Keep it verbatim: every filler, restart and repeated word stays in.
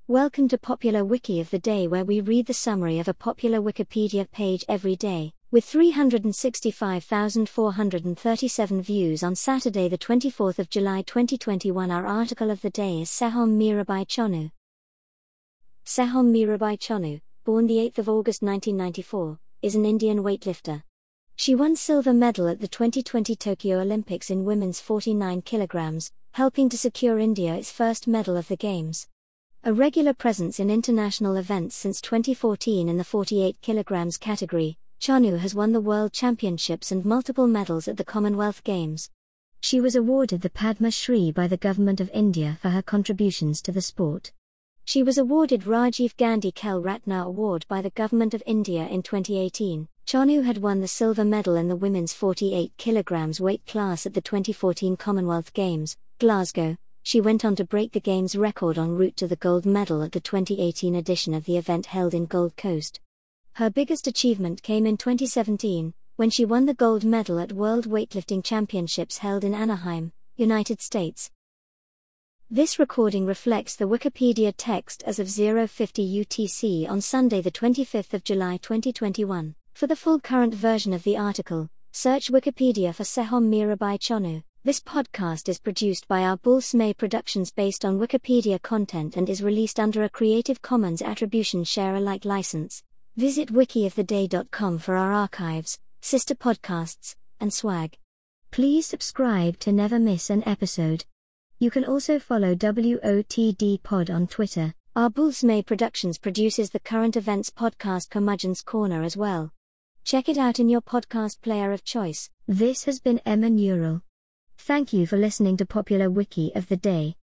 Welcome to Popular Wiki of the Day, where we read the summary of a popular Wikipedia page every day. With three hundred sixty-five thousand four hundred thirty-seven views on Saturday the twenty-fourth of July twenty twenty-one, our article of the day is Sehom Mirabai Chonu. Sehom Mirabai Chonu, born the eighth of August nineteen ninety-four, is an Indian weightlifter. She won silver medal at the twenty twenty Tokyo Olympics in women's forty-nine kilograms, helping to secure India its first medal of the Games. A regular presence in international events since twenty fourteen in the forty-eight kilograms category, Chonu has won the World Championships and multiple medals at the Commonwealth Games. She was awarded the Padma Shri by the Government of India for her contributions to the sport. She was awarded Rajiv Gandhi Khel Ratna Award by the Government of India in twenty eighteen. Chonu had won the silver medal in the women's forty-eight kilograms weight class at the twenty fourteen Commonwealth Games, Glasgow. She went on to break the Games record en route to the gold medal at the twenty eighteen edition of the event held in Gold Coast. Her biggest achievement came in twenty seventeen, when she won the gold medal at World Weightlifting Championships held in Anaheim, United States. This recording reflects the Wikipedia text as of zero fifty U T C on Sunday the twenty-fifth of July twenty twenty-one. For the full current version of the article, search Wikipedia for Sehom Mirabai Chonu. This podcast is produced by our Bulsmay Productions based on Wikipedia content and is released under a Creative Commons Attribution Share Alike license. Visit wiki of the day dot com for our archives, sister podcasts, and swag. Please subscribe to never miss an episode. You can also follow W O T D Pod on Twitter. Our Bulsmay Productions produces the current events podcast Curmudgeon's Corner as well. Check it out in your podcast player of choice. This has been Emma Neural. Thank you for listening to Popular Wiki of the Day.